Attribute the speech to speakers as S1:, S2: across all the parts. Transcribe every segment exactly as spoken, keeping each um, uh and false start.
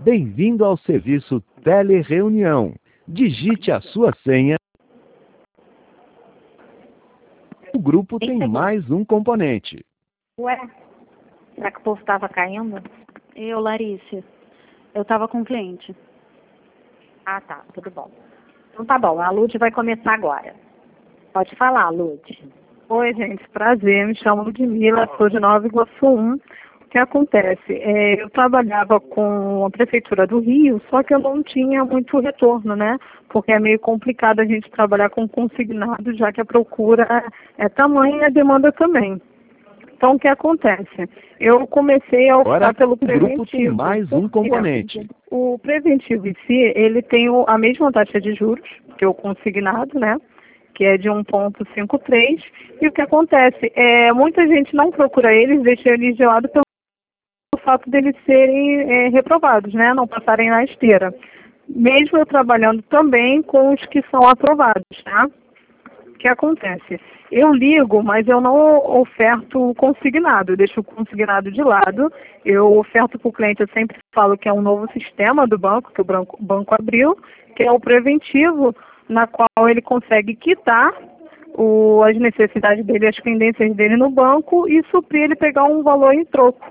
S1: Bem-vindo ao serviço Telereunião. Digite a sua senha. O grupo tem mais um componente.
S2: Ué, será que o povo estava caindo?
S3: Eu, Larissa, eu estava com um cliente.
S2: Ah, tá, tudo bom. Então tá bom, a Lud vai começar agora. Pode falar, Lud.
S4: Oi, gente, prazer, me chamo Ludmila, sou de Nova Iguaçu um. O que acontece? É, eu trabalhava com a Prefeitura do Rio, só que eu não tinha muito retorno, né? Porque é meio complicado a gente trabalhar com consignado, já que a procura é tamanha e a demanda também. Então, o que acontece? Eu comecei a optar
S1: Agora,
S4: pelo
S1: o grupo tem
S4: preventivo.
S1: mais um componente.
S4: O preventivo em si, ele tem o- a mesma taxa de juros que o consignado, né? Que é de um vírgula cinquenta e três. E o que acontece? É, muita gente não procura eles, deixa eles de lado pelo fato deles serem é, reprovados, né? Não passarem na esteira. Mesmo eu trabalhando também com os que são aprovados, tá? O que acontece? Eu ligo, mas eu não oferto o consignado, eu deixo o consignado de lado. Eu oferto para o cliente, eu sempre falo que é um novo sistema do banco, que o banco, o banco abriu, que é o preventivo, na qual ele consegue quitar o, as necessidades dele, as pendências dele no banco e suprir ele pegar um valor em troco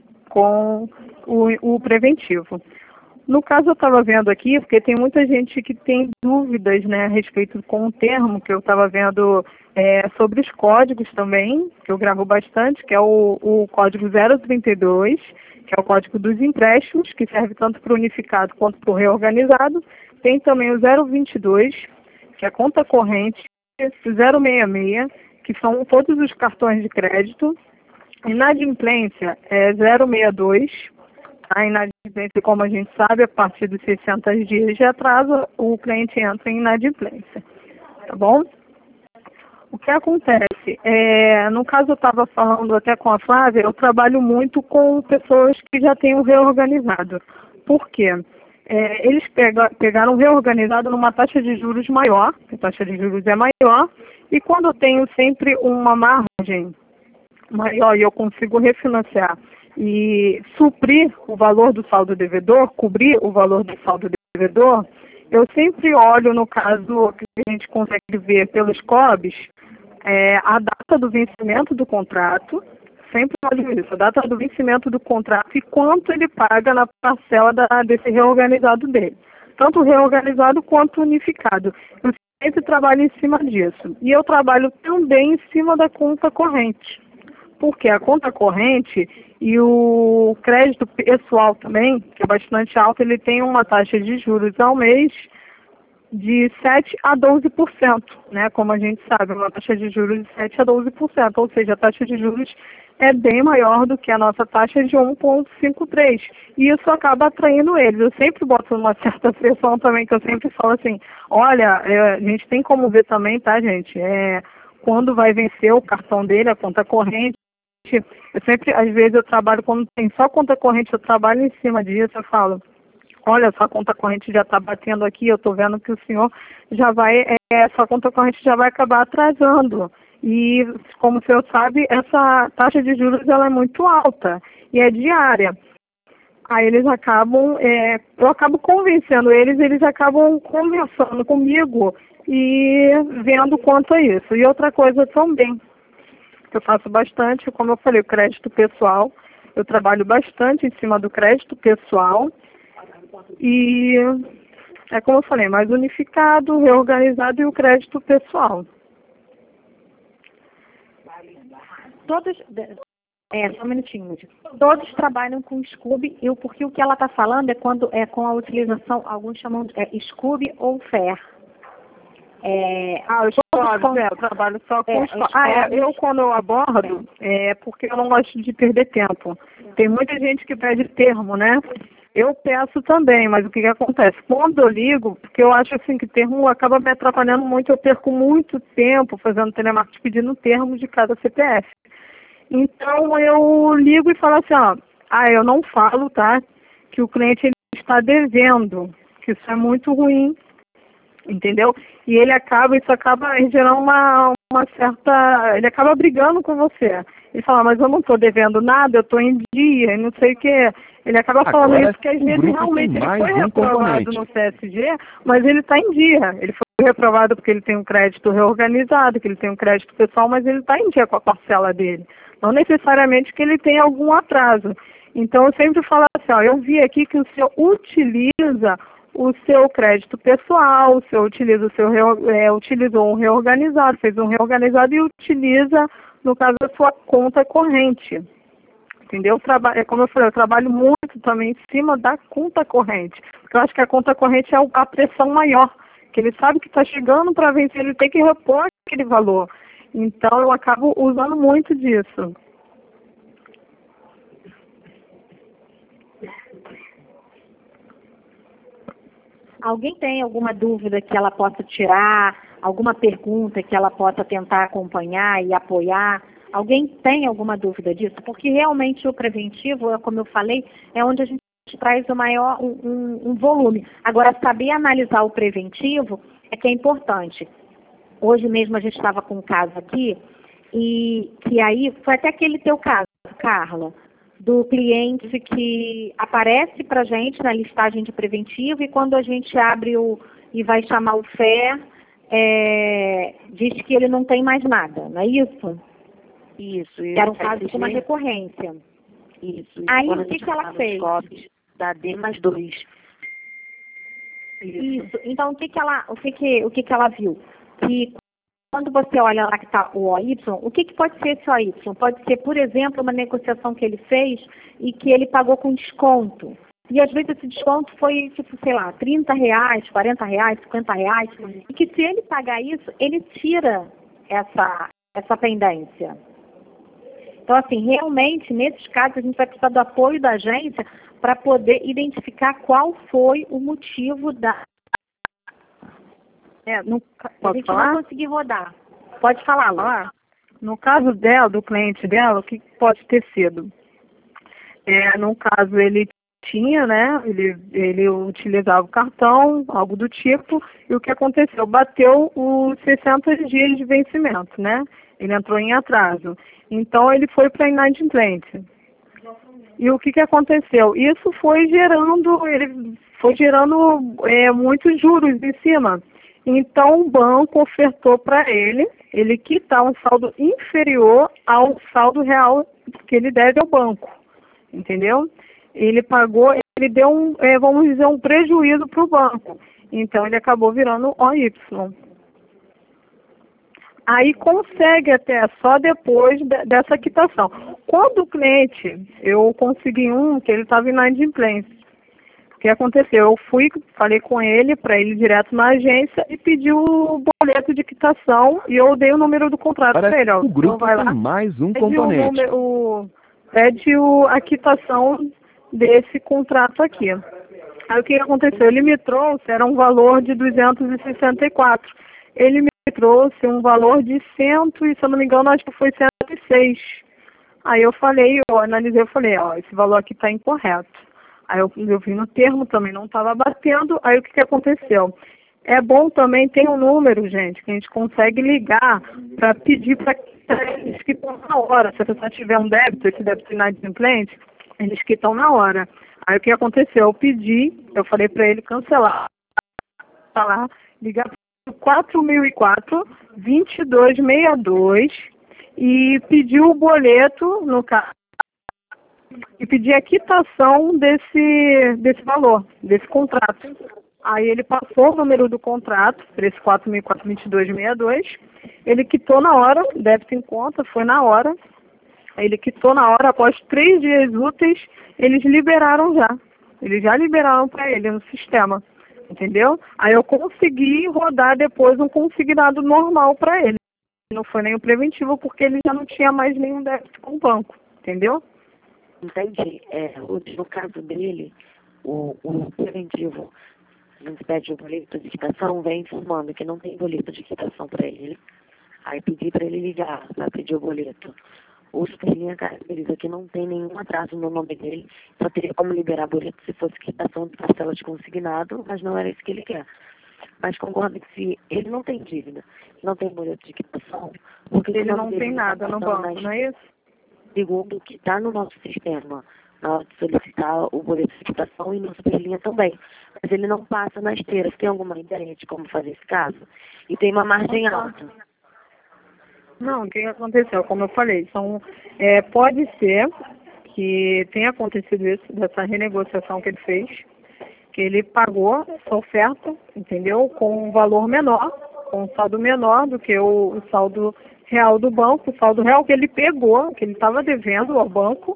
S4: com o, o preventivo. No caso, eu estava vendo aqui, porque tem muita gente que tem dúvidas, né, a respeito com o termo, que eu estava vendo é, sobre os códigos também, que eu gravo bastante, que é o, o código zero trinta e dois, que é o código dos empréstimos, que serve tanto para o unificado quanto para o reorganizado. Tem também o zero vinte e dois, que é a conta corrente, zero sessenta e seis, que são todos os cartões de crédito. Inadimplência é zero sessenta e dois. A inadimplência, como a gente sabe, a partir dos sessenta dias de atraso, o cliente entra em inadimplência. Tá bom? O que acontece? É, no caso, eu estava falando até com a Flávia, eu trabalho muito com pessoas que já têm o reorganizado. Por quê? É, eles pega, pegaram o reorganizado numa taxa de juros maior, a taxa de juros é maior, e quando eu tenho sempre uma margem maior e eu consigo refinanciar e suprir o valor do saldo devedor, cobrir o valor do saldo devedor, eu sempre olho, no caso que a gente consegue ver pelos C O Bs, é, a data do vencimento do contrato, sempre olho isso, a data do vencimento do contrato e quanto ele paga na parcela da, desse reorganizado dele, tanto reorganizado quanto unificado. Eu sempre trabalho em cima disso. E eu trabalho também em cima da conta corrente. Porque a conta corrente e o crédito pessoal também, que é bastante alto, ele tem uma taxa de juros ao mês de sete a doze por cento, né? Como a gente sabe, uma taxa de juros de sete a doze por cento, ou seja, a taxa de juros é bem maior do que a nossa taxa de um vírgula cinquenta e três. E isso acaba atraindo eles. Eu sempre boto uma certa pressão também, que eu sempre falo assim, olha, é, a gente tem como ver também, tá, gente? É, quando vai vencer o cartão dele, a conta corrente, eu sempre, às vezes, eu trabalho, quando tem só conta corrente, eu trabalho em cima disso, eu falo, olha, sua conta corrente já está batendo aqui, eu estou vendo que o senhor já vai, é, sua conta corrente já vai acabar atrasando. E, como o senhor sabe, essa taxa de juros ela é muito alta e é diária. Aí eles acabam, é, eu acabo convencendo eles, eles acabam conversando comigo e vendo quanto é isso. E outra coisa também, que eu faço bastante, como eu falei, o crédito pessoal. Eu trabalho bastante em cima do crédito pessoal. E é como eu falei, mais unificado, reorganizado e o crédito pessoal.
S2: Todos, é, só um minutinho, todos trabalham com Scoob, eu, porque o que ela está falando é quando é com a utilização, alguns chamam de é, Scoob ou Fair. É,
S4: ah, os códigos, é, eu trabalho só com é, os códigos. Ah, é, eu quando eu abordo, é porque eu não gosto de perder tempo. Tem muita gente que pede termo, né? Eu peço também, mas o que, que acontece? Quando eu ligo, porque eu acho assim que termo acaba me atrapalhando muito, eu perco muito tempo fazendo telemarketing pedindo termo de cada C P F. Então eu ligo e falo assim, ó, ah, eu não falo, tá, que o cliente ele está devendo, que isso é muito ruim. Entendeu? E ele acaba, isso acaba gerando uma, uma certa, ele acaba brigando com você. Ele fala, mas eu não estou devendo nada, eu estou em dia, e não sei o quê. Ele acaba falando
S1: Agora,
S4: isso porque às
S1: o
S4: vezes
S1: grupo
S4: realmente
S1: tem
S4: ele
S1: mais
S4: foi
S1: um
S4: reprovado
S1: componente.
S4: no C S G, mas ele está em dia. Ele foi reprovado porque ele tem um crédito reorganizado, que ele tem um crédito pessoal, mas ele está em dia com a parcela dele. Não necessariamente que ele tenha algum atraso. Então eu sempre falo assim, ó, eu vi aqui que o senhor utiliza o seu crédito pessoal, o senhor utiliza o seu reo, é, utilizou um reorganizado, fez um reorganizado e utiliza, no caso, a sua conta corrente. Entendeu? É como eu falei, eu trabalho muito também em cima da conta corrente. Porque eu acho que a conta corrente é a pressão maior. Que ele sabe que está chegando para vencer, ele tem que repor aquele valor. Então eu acabo usando muito disso.
S2: Alguém tem alguma dúvida que ela possa tirar? Alguma pergunta que ela possa tentar acompanhar e apoiar? Alguém tem alguma dúvida disso? Porque realmente o preventivo, como eu falei, é onde a gente traz o maior um, um, um volume. Agora, saber analisar o preventivo é que é importante. Hoje mesmo a gente estava com um caso aqui, e que aí foi até aquele teu caso, Carla, do cliente que aparece para a gente na listagem de preventivo e quando a gente abre o e vai chamar o F E R, é, diz que ele não tem mais nada, não é isso?
S5: Isso, isso.
S2: Era um caso com uma recorrência.
S5: Isso. isso.
S2: Aí
S5: Quando
S2: o que, que ela
S5: nos
S2: fez?
S5: copos, dá D mais dois.
S2: Isso. Isso. Então o que que ela, o que que, o que que ela viu? Que quando você olha lá que está o O Y, o que que pode ser esse O Y? Pode ser, por exemplo, uma negociação que ele fez e que ele pagou com desconto. E às vezes esse desconto foi, tipo, sei lá, trinta reais, quarenta reais, cinquenta reais. E que se ele pagar isso, ele tira essa, essa pendência. Então, assim, realmente, nesses casos, a gente vai precisar do apoio da agência para poder identificar qual foi o motivo da...
S4: É, no,
S2: a gente
S4: falar?
S2: não conseguir rodar. Pode falar, Lu.
S4: No caso dela, do cliente dela, o que pode ter sido? É, no caso, ele tinha, né, ele, ele utilizava o cartão, algo do tipo, e o que aconteceu? Bateu os sessenta dias de vencimento, né? Ele entrou em atraso. Então, ele foi para inadimplente. E o que, que aconteceu? Isso foi gerando, ele foi gerando é, muitos juros em cima. Então, o banco ofertou para ele, ele quitar um saldo inferior ao saldo real que ele deve ao banco. Entendeu? Ele pagou, ele deu, um, é, vamos dizer, um prejuízo para o banco. Então, ele acabou virando O Y. Aí consegue até só depois de, dessa quitação. Quando o cliente, eu consegui um que ele estava inadimplência. O que aconteceu? Eu fui, falei com ele, para ele direto na agência e pedi o boleto de quitação e eu dei o número do contrato para ele. Ó,
S1: o grupo
S4: então vai lá,
S1: tem mais um
S4: pede
S1: componente.
S4: O número, o, pede o, a quitação desse contrato aqui. Aí o que aconteceu? Ele me trouxe, era um valor de duzentos e sessenta e quatro. Ele me trouxe um valor de cem, e se eu não me engano, acho que foi cento e seis. Aí eu falei, eu analisei, eu falei, ó, esse valor aqui está incorreto. Aí eu, eu vi no termo, também não estava batendo, aí o que, que aconteceu? É bom também, tem um número, gente, que a gente consegue ligar para pedir para eles que estão na hora. Se a pessoa tiver um débito, esse débito inadimplente, eles que estão na hora. Aí o que aconteceu? Eu pedi, eu falei para ele cancelar, falar, ligar para quatro mil e quatro, vinte e dois sessenta e dois e pedir o boleto, no caso, e pedir a quitação desse, desse valor, desse contrato. Aí ele passou o número do contrato, para esse quatro mil e quatro, vinte e dois sessenta e dois, ele quitou na hora, débito em conta, foi na hora, ele quitou na hora, após três dias úteis, eles liberaram já. Eles já liberaram para ele no sistema, entendeu? Aí eu consegui rodar depois um consignado normal para ele. Não foi nem o preventivo, porque ele já não tinha mais nenhum débito com o banco, entendeu?
S5: Entendi. É, o, no caso dele, o, o preventivo, a gente pede o boleto de quitação, vem informando que não tem boleto de quitação para ele. Aí pedi para ele ligar para pedir o boleto. O superlinha caracteriza que não tem nenhum atraso no nome dele, só teria como liberar boleto se fosse quitação de parcela de consignado, mas não era isso que ele quer. Mas concordo que se ele não tem dívida, não tem boleto de quitação, porque
S4: ele não tem nada no banco, não é isso?
S5: segundo o que está no nosso sistema, na hora de solicitar o boleto de quitação e no Superlinha também. Mas ele não passa na esteira. Você tem alguma ideia de como fazer esse caso? E tem uma margem alta.
S4: Não, o que aconteceu? Como eu falei, são, é, pode ser que tenha acontecido isso, dessa renegociação que ele fez, que ele pagou essa oferta, entendeu? Com um valor menor, com um saldo menor do que o, o saldo real do banco, o saldo real que ele pegou, que ele estava devendo ao banco,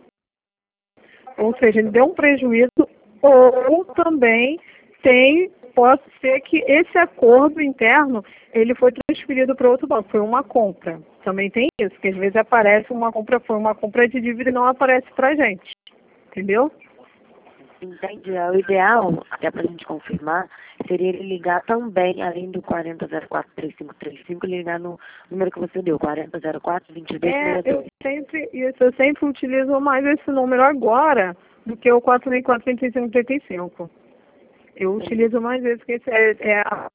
S4: ou seja, ele deu um prejuízo, ou também tem, pode ser que esse acordo interno, ele foi transferido para outro banco, foi uma compra. Também tem isso, que às vezes aparece uma compra, foi uma compra de dívida e não aparece para a gente, entendeu?
S5: Entendi. O ideal, até para a gente confirmar, seria ele ligar também, além do quarenta zero quatro três cinco três cinco, ele ligar no número que você deu, quarenta zero quatro vinte e dois sessenta e dois.
S4: É, eu sempre, isso, eu sempre utilizo mais esse número agora do que o quatro mil e quatro trinta e cinco trinta e cinco. Eu utilizo mais esse, que esse é, é a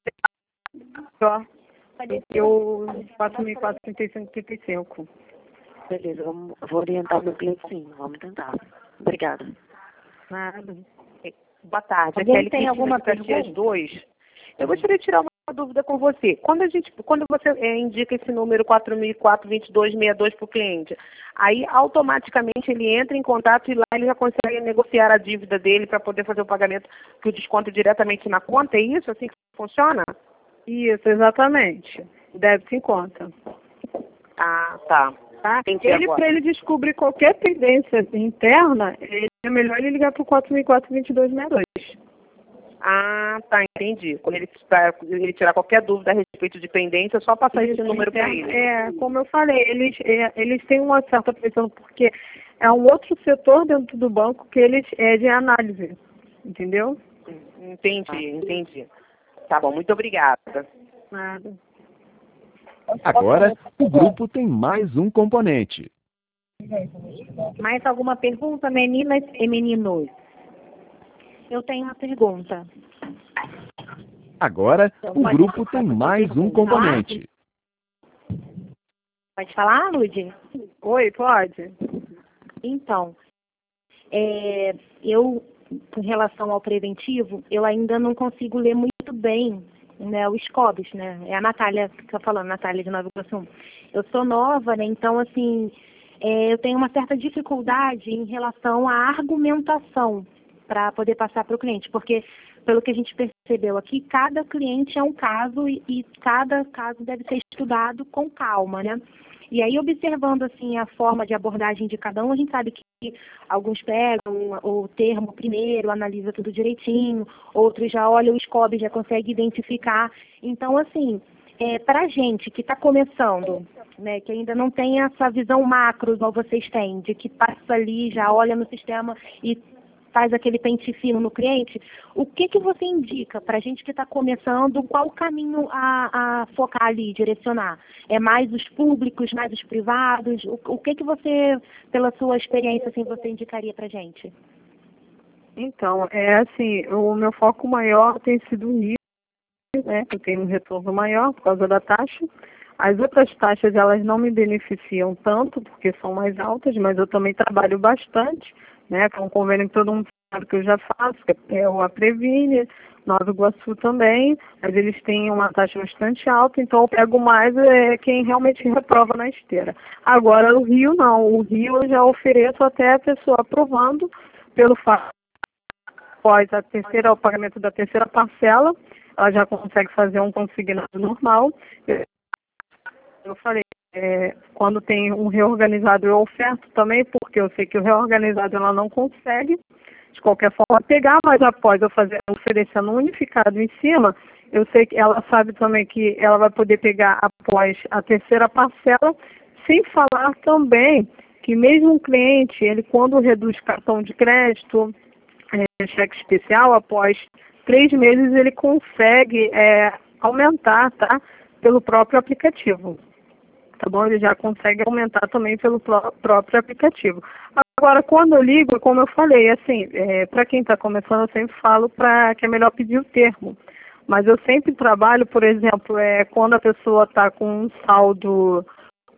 S4: ó, do que o quatro mil e quatro trinta e cinco trinta e cinco.
S5: Beleza, vamos, vou orientar o meu cliente sim, vamos tentar. Obrigada.
S4: Nada.
S6: Boa tarde.
S2: Alguém
S6: Kelly
S2: tem
S6: Cristina
S2: alguma
S6: de Caxias
S2: pergunta?
S6: dois. Eu gostaria de tirar uma dúvida com você. Quando, a gente, quando você é, indica esse número quatro mil e quatro vinte e dois sessenta e dois para o cliente, aí automaticamente ele entra em contato e lá ele já consegue negociar a dívida dele para poder fazer o pagamento, que o desconto é diretamente na conta, é isso? Assim que funciona?
S4: Isso, exatamente. Deve-se em conta.
S6: Ah, tá.
S4: Tá?
S6: Entendi
S4: Ele,
S6: agora.
S4: para ele descobrir qualquer pendência interna, ele, é melhor ele ligar para o quatro mil e quatro vinte e dois sessenta e dois.
S6: Ah, tá, entendi. Quando ele, pra ele tirar qualquer dúvida a respeito de pendência, é só passar esse número para ele.
S4: É, como eu falei, eles, é, eles têm uma certa pressão, porque é um outro setor dentro do banco que eles é de análise, entendeu?
S6: Entendi, entendi. Tá bom, muito obrigada.
S4: Nada.
S1: Agora, o grupo tem mais um componente.
S2: Mais alguma pergunta, meninas e meninos?
S3: Eu tenho uma pergunta.
S1: Agora, o grupo tem mais um componente.
S2: Pode falar, Lud?
S4: Oi, pode?
S2: Então, é, eu, com relação ao preventivo, eu ainda não consigo ler muito bem, né, os C O Bs, né? É a Natália que está falando, Natália de Nova Iguaçu. Eu sou nova, né? Então, assim, é, eu tenho uma certa dificuldade em relação à argumentação para poder passar para o cliente, porque, pelo que a gente percebeu aqui, cada cliente é um caso e, e cada caso deve ser estudado com calma, né? E aí, observando, assim, a forma de abordagem de cada um, a gente sabe que alguns pegam o termo primeiro, analisa tudo direitinho, outros já olham o S C O B, já conseguem identificar. Então, assim, é, para a gente que está começando, né, que ainda não tem essa visão macro, igual vocês têm, de que passa ali, já olha no sistema e faz aquele pente fino no cliente, o que, que você indica para a gente que está começando, qual o caminho a, a focar ali, direcionar? É mais os públicos, mais os privados? O, o que, que você, pela sua experiência, assim, você indicaria para a gente?
S4: Então, é assim, o meu foco maior tem sido o Rio, né, que eu tenho um retorno maior por causa da taxa. As outras taxas, elas não me beneficiam tanto, porque são mais altas, mas eu também trabalho bastante, né, que é um convênio que todo mundo sabe que eu já faço, que é o Aprevine, Nova Iguaçu também, mas eles têm uma taxa bastante alta, então eu pego mais é, quem realmente reprova na esteira. Agora, o Rio não, o Rio eu já ofereço até a pessoa aprovando, pelo fato após a terceira, o pagamento da terceira parcela, ela já consegue fazer um consignado normal. Eu falei, é, quando tem um reorganizado eu oferto também, porque eu sei que o reorganizado ela não consegue, de qualquer forma, pegar, mas após eu fazer oferecendo um unificado em cima, eu sei que ela sabe também que ela vai poder pegar após a terceira parcela, sem falar também que mesmo um cliente, ele quando reduz cartão de crédito, é, cheque especial, após três meses ele consegue é, aumentar, tá? Pelo próprio aplicativo. Tá bom? Ele já consegue aumentar também pelo próprio aplicativo. Agora, quando eu ligo, como eu falei, assim, é, para quem está começando, eu sempre falo para que é melhor pedir o termo. Mas eu sempre trabalho, por exemplo, é, quando a pessoa está com um saldo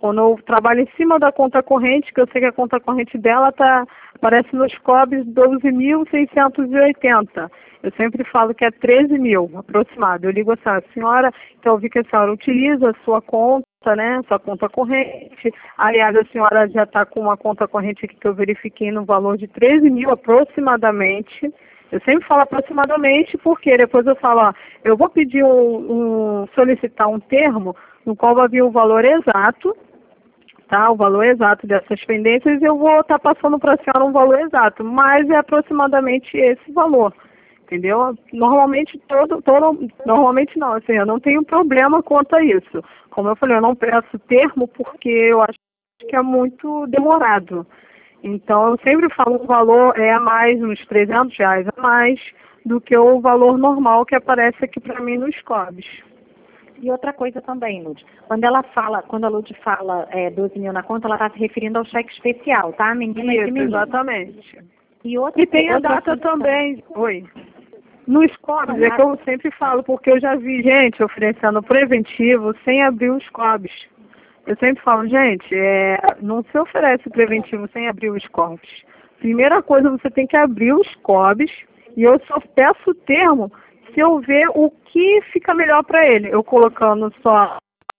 S4: Quando eu trabalho em cima da conta corrente, que eu sei que a conta corrente dela tá, aparece nos C O Bs doze mil seiscentos e oitenta. Eu sempre falo que é treze mil, aproximado. Eu ligo assim, a senhora, então eu vi que a senhora utiliza a sua conta, né, sua conta corrente. Aliás, a senhora já está com uma conta corrente aqui que eu verifiquei no valor de treze mil aproximadamente. Eu sempre falo aproximadamente porque depois eu falo, ó, eu vou pedir um, um solicitar um termo no qual vai vir o valor exato, tá? O valor exato dessas pendências, eu vou estar tá passando para a senhora um valor exato, mas é aproximadamente esse valor, entendeu? Normalmente todo, todo normalmente não, assim, eu não tenho problema quanto a isso. Como eu falei, eu não peço termo porque eu acho que é muito demorado. Então, eu sempre falo um valor é a mais, uns trezentos reais a mais, do que o valor normal que aparece aqui para mim nos C O Bs.
S2: E outra coisa também, Lud, quando ela fala, quando a Lud fala é, doze mil na conta, ela está se referindo ao cheque especial, tá? Menina
S4: Isso,
S2: e menino.
S4: exatamente.
S2: E, outra,
S4: E tem a
S2: outra
S4: data
S2: questão.
S4: também. Oi. Nos C O Bs, é que eu sempre falo, porque eu já vi gente oferecendo preventivo sem abrir os C O Bs. Eu sempre falo, gente, é, não se oferece preventivo sem abrir os C O Bs. Primeira coisa, você tem que abrir os C O Bs e eu só peço o termo se eu ver o que fica melhor para ele. Eu colocando só,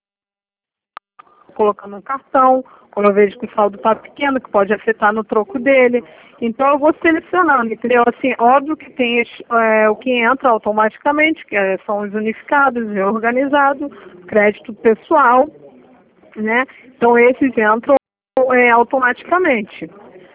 S4: colocando um cartão, quando eu vejo que o saldo está pequeno, que pode afetar no troco dele. Então eu vou selecionando, entendeu? Assim, óbvio que tem é, o que entra automaticamente, que é, são os unificados, reorganizados, crédito pessoal, né? Então esses entram é, automaticamente.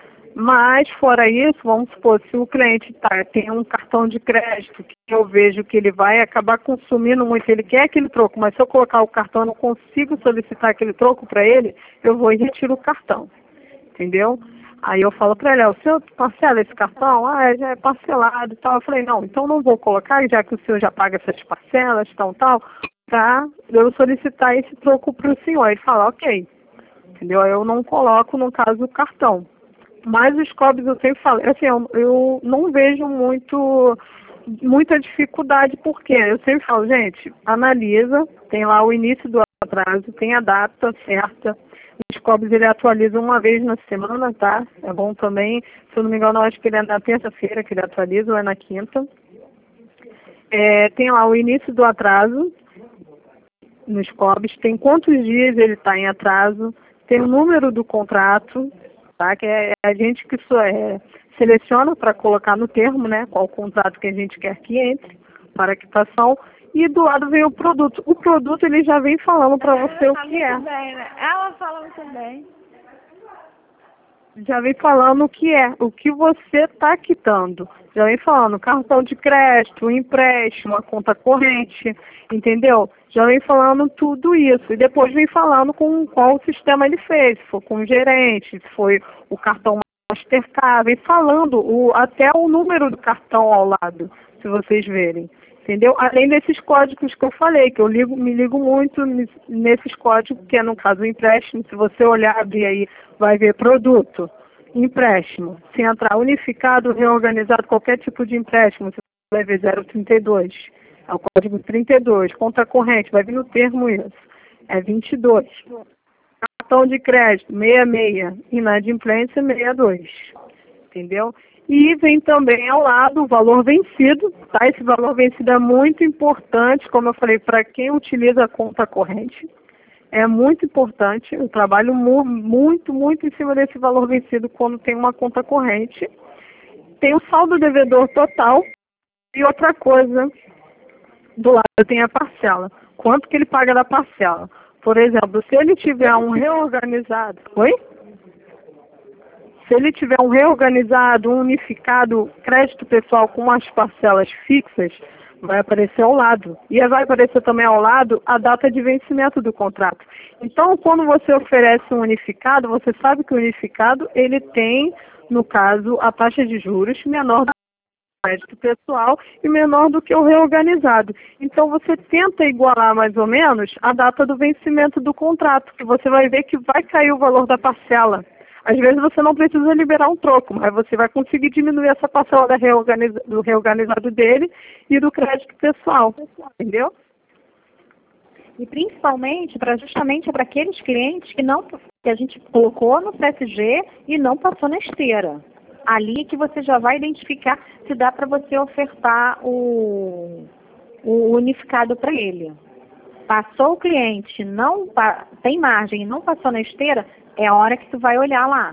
S4: Mas fora isso, vamos supor, se o cliente tá, tem um cartão de crédito que eu vejo que ele vai acabar consumindo muito, ele quer aquele troco, mas se eu colocar o cartão eu não consigo solicitar aquele troco para ele, eu vou e retiro o cartão, entendeu? Aí eu falo para ele, o senhor parcela esse cartão? Ah, já é parcelado e tal. Eu falei, não, então não vou colocar, já que o senhor já paga essas parcelas, tal, tal, para eu solicitar esse troco para o senhor. Ele fala, ok, entendeu? Eu não coloco, no caso, o cartão. Mas os C O Bs eu sempre falo, assim, eu, eu não vejo muito, muita dificuldade, porque eu sempre falo, gente, analisa, tem lá o início do atraso, tem a data certa. Os C O Bs ele atualiza uma vez na semana, tá? É bom também, se eu não me engano, eu acho que ele é na terça-feira que ele atualiza, ou é na quinta. É, tem lá o início do atraso nos C O Bs, tem quantos dias ele está em atraso, tem o número do contrato, tá? Que é a gente que isso é, seleciona para colocar no termo, né? Qual contrato que a gente quer que entre para a quitação. E do lado vem o produto. O produto ele já vem falando para você o que é.
S3: Bem, né? Ela fala muito bem.
S4: Já vem falando o que é, o que você está quitando. Já vem falando cartão de crédito, empréstimo, a conta corrente, entendeu? Já vem falando tudo isso. E depois vem falando com qual sistema ele fez, se for com o gerente, se foi o cartão Mastercard, vem falando o, até o número do cartão ao lado, se vocês verem. Entendeu? Além desses códigos que eu falei, que eu ligo, me ligo muito nesses códigos, que é no caso o empréstimo. Se você olhar, abrir aí, vai ver produto, empréstimo. Se entrar unificado, reorganizado, qualquer tipo de empréstimo, você vai ver zero trinta e dois. É o código trinta e dois. Conta corrente, vai vir no termo isso. É vinte e dois. Cartão de crédito, sessenta e seis. Inadimplência, sessenta e dois. Entendeu? E vem também ao lado o valor vencido, tá? Esse valor vencido é muito importante, como eu falei, para quem utiliza a conta corrente. É muito importante, eu trabalho mu muito, muito em cima desse valor vencido quando tem uma conta corrente. Tem o saldo devedor total e outra coisa, do lado tem a parcela. Quanto que ele paga da parcela? Por exemplo, se ele tiver um reorganizado... Oi? Se ele tiver um reorganizado, um unificado crédito pessoal com as parcelas fixas, vai aparecer ao lado. E vai aparecer também ao lado a data de vencimento do contrato. Então, quando você oferece um unificado, você sabe que o unificado ele tem, no caso, a taxa de juros menor do crédito pessoal e menor do que o reorganizado. Então, você tenta igualar mais ou menos a data do vencimento do contrato, que você vai ver que vai cair o valor da parcela. Às vezes você não precisa liberar um troco, mas você vai conseguir diminuir essa parcela da reorganiza, do reorganizado dele e do crédito pessoal, entendeu?
S2: E principalmente para justamente para aqueles clientes que não que a gente colocou no C S G e não passou na esteira. Ali é que você já vai identificar se dá para você ofertar o, o unificado para ele. Passou o cliente, não pa, tem margem e não passou na esteira, é a hora que tu vai olhar lá.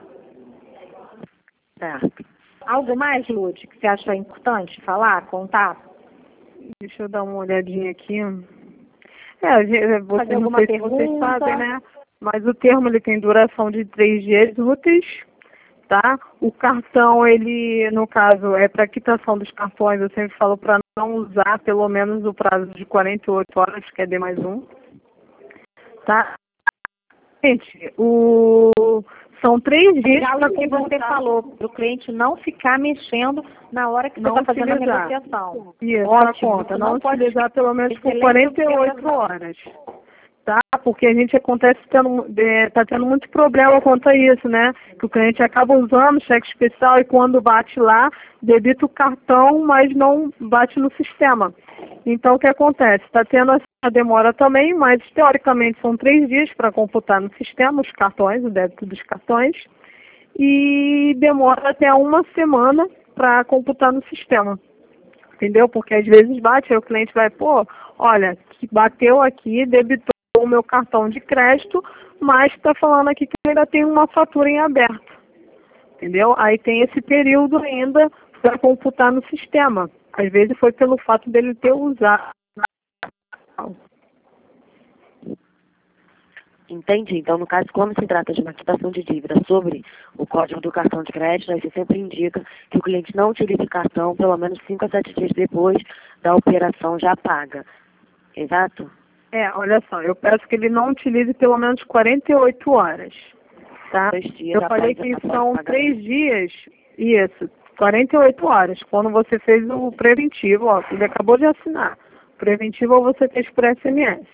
S5: Certo.
S2: Algo mais, Lud, que você acha importante falar, contar?
S4: Deixa eu dar uma olhadinha aqui. É, vocês,
S2: Fazer
S4: não
S2: alguma
S4: sei
S2: pergunta?
S4: se vocês sabem, né? Mas o termo ele tem duração de três dias úteis, tá? O cartão, ele, no caso, é para quitação dos cartões, eu sempre falo para não usar pelo menos o prazo de quarenta e oito horas, que é D mais um. Tá? Gente, o... são três dias
S2: para
S4: que
S2: você falou, para o cliente não ficar mexendo na hora que você está fazendo a negociação.
S4: Isso,
S2: Ótimo,
S4: a conta,
S2: não,
S4: não
S2: pode
S4: utilizar pelo menos por
S2: excelente
S4: quarenta e oito horas. Tá? Porque a gente acontece tendo, é, tá tendo muito problema quanto a isso, né? Que o cliente acaba usando cheque especial e quando bate lá, debita o cartão, mas não bate no sistema. Então, o que acontece? Está tendo essa demora também, mas teoricamente são três dias para computar no sistema os cartões, o débito dos cartões, e demora até uma semana para computar no sistema. Entendeu? Porque às vezes bate, aí o cliente vai, pô, olha, que bateu aqui, debitou o meu cartão de crédito, mas está falando aqui que ainda tem uma fatura em aberto. Entendeu? Aí tem esse período ainda para computar no sistema. Às vezes foi pelo fato dele ter usado.
S5: Entendi. Então, no caso, quando se trata de uma quitação de dívida sobre o código do cartão de crédito, aí você sempre indica que o cliente não utilize o cartão pelo menos cinco a sete dias depois da operação já paga. Exato?
S4: É, olha só, eu peço que ele não utilize pelo menos quarenta e oito horas. Tá?
S5: Dois dias
S4: Eu falei
S5: após
S4: que
S5: a
S4: são
S5: pagamento.
S4: três dias, isso, quarenta e oito horas. Quando você fez o preventivo, ó, ele acabou de assinar. Preventivo você fez por S M S.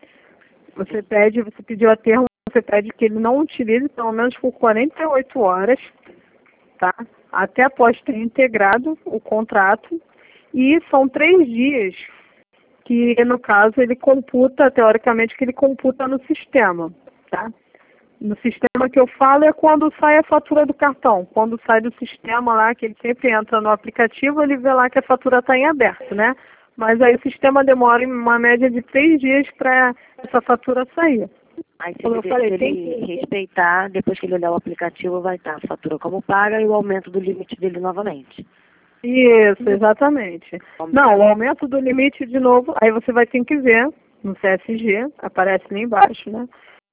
S4: Você pede, você pediu a termo, você pede que ele não utilize pelo menos por quarenta e oito horas, tá? Até após ter integrado o contrato. E são três dias que, no caso, ele computa, teoricamente, que ele computa no sistema, tá? No sistema que eu falo é quando sai a fatura do cartão. Quando sai do sistema lá, que ele sempre entra no aplicativo, ele vê lá que a fatura está em aberto, né? Mas aí o sistema demora em uma média de três dias para essa fatura sair.
S5: Aí se
S4: Como
S5: ele,
S4: eu falei,
S5: se ele
S4: tem que...
S5: respeitar, depois que ele olhar o aplicativo, vai estar a fatura como paga e o aumento do limite dele novamente.
S4: Isso, exatamente. Não, o aumento do limite, de novo, aí você vai ter que ver no C S G, aparece lá embaixo, né?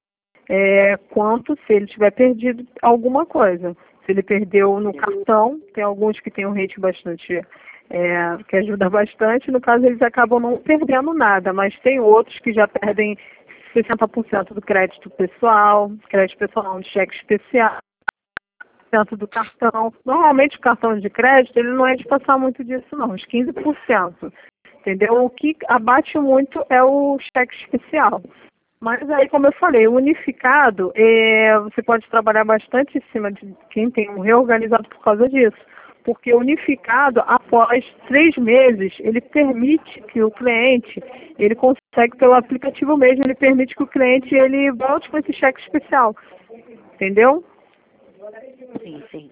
S4: É, quanto se ele tiver perdido alguma coisa. Se ele perdeu no cartão, tem alguns que tem um rate bastante, é, que ajuda bastante, no caso eles acabam não perdendo nada, mas tem outros que já perdem sessenta por cento do crédito pessoal, crédito pessoal não, de cheque especial, cento do cartão. Normalmente o cartão de crédito, ele não é de passar muito disso não, uns quinze por cento. Entendeu? O que abate muito é o cheque especial. Mas aí, como eu falei, o unificado, é, você pode trabalhar bastante em cima de quem tem um reorganizado por causa disso. Porque o unificado, após três meses, ele permite que o cliente, ele consegue pelo aplicativo mesmo, ele permite que o cliente ele volte com esse cheque especial. Entendeu?
S5: Sim, sim.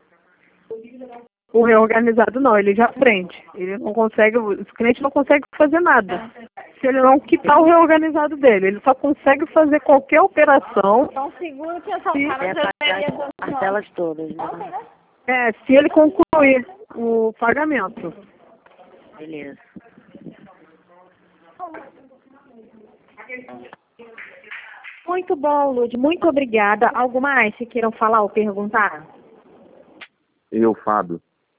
S4: O reorganizado não, ele já prende. Ele não consegue, o cliente não consegue fazer nada. Se ele não quitar o reorganizado dele, ele só consegue fazer qualquer operação.
S3: Então, seguro que essa
S4: se,
S3: cara
S5: É
S3: já
S5: pagar
S3: deveria
S5: as parcelas todas, né?
S4: é, se ele concluir o pagamento.
S5: Beleza.
S2: Muito bom, Lud. Muito obrigada. Algo mais que queiram falar ou perguntar?
S7: Eu, Fábio.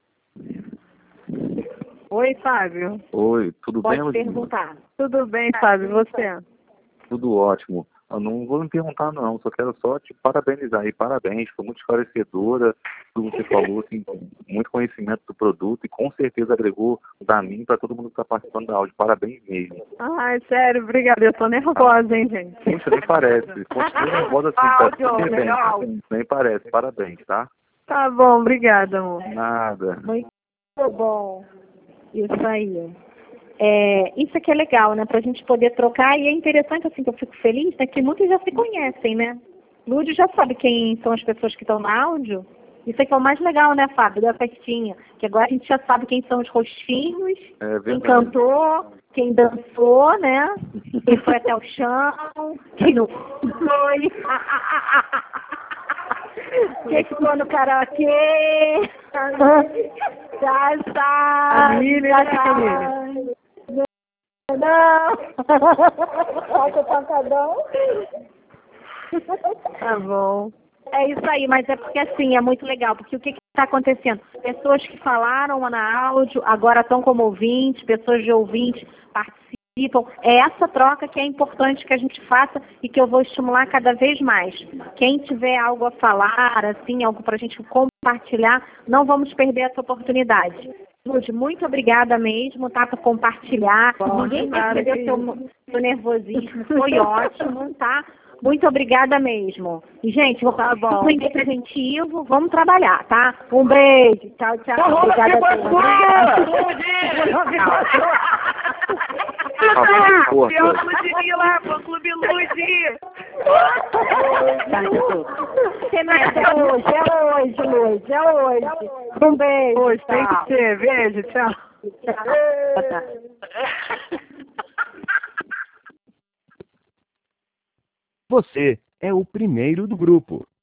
S4: Oi, Fábio.
S7: Oi, tudo
S2: Pode
S7: bem, Ludmila?
S2: perguntar.
S4: Tudo bem, Fábio? E você?
S7: Tudo ótimo. Eu não vou me perguntar, não. Só quero só te parabenizar. E parabéns, foi muito esclarecedora tudo que você falou, assim, muito conhecimento do produto e com certeza agregou da mim para todo mundo que está participando da áudio. Parabéns mesmo.
S4: Ai, sério, obrigada. Eu tô nervosa, hein, gente?
S7: Gente, nem parece. Continua nervosa assim, tá
S4: Áudio,
S7: super bem.
S4: legal.
S7: Nem parece. Parabéns, tá?
S4: Tá bom, obrigada, amor.
S7: Nada.
S2: Muito bom. Isso aí. É, isso aqui é legal, né? Pra gente poder trocar. E é interessante, assim, que eu fico feliz, né? Que muitos já se conhecem, né? Lúdio já sabe quem são as pessoas que estão no áudio. Isso aqui é o mais legal, né, Fábio, da festinha. Que agora a gente já sabe quem são os rostinhos,
S7: É
S2: quem
S7: verdade.
S2: cantou, quem dançou, né? Quem foi até o chão, quem não foi. Quem ficou no karaokê. Já está.
S4: Camille,
S2: já
S4: né,
S2: está.
S4: Camille?
S2: Não. Falta o pancadão.
S4: Tá bom.
S2: É isso aí, mas é porque assim, é muito legal, porque o que está acontecendo? Pessoas que falaram na áudio, agora estão como ouvintes, pessoas de ouvintes participam. É essa troca que é importante que a gente faça e que eu vou estimular cada vez mais. Quem tiver algo a falar, assim, algo para a gente compartilhar, não vamos perder essa oportunidade. Lúdio, muito obrigada mesmo, tá, por compartilhar.
S4: Bom,
S2: Ninguém
S4: nada,
S2: percebeu
S4: que
S2: seu, seu nervosismo, foi ótimo, tá? Muito obrigada mesmo. E, gente, vou
S4: Tá bom.
S2: vamos em preventivo, vamos trabalhar, tá? Um beijo. Tchau, tchau. Obrigada a todos.
S7: Ah, porra,
S6: Tem o Clube lá, o Clube Lude.
S2: É hoje, é hoje, Luz, é hoje. Um beijo.
S4: Hoje tem
S2: tchau.
S4: que ser. Beijo, tchau.
S2: Tchau.
S1: Você é o primeiro do grupo.